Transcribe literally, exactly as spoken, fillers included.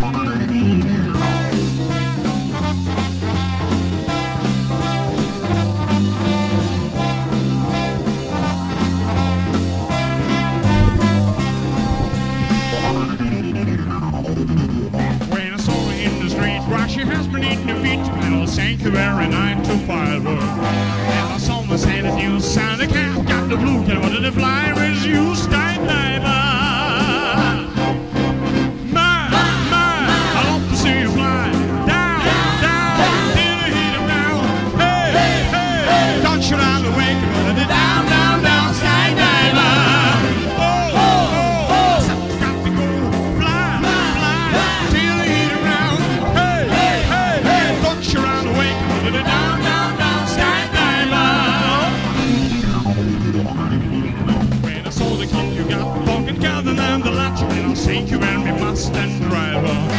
When I saw her in the street, rock she has been in the beat, and I'll thank you very nine to five. And I saw my Santa new sound, the cat got the blue, and wanted to fly with you, skydiver. My, my, I love to see you fly down, down, till the heat around. Hey, hey, hey, touch you around the wake, and wanted to down, down, down, skydiver. Oh, oh, oh, something's got to go fly, fly, till the heat around. Hey, hey, hey, hey, touch you around the wake, and wanted to down, down, down, skydiver. When I saw the kid, you got the pocket, gather and the latch, and I'll take you and me Mustang driver.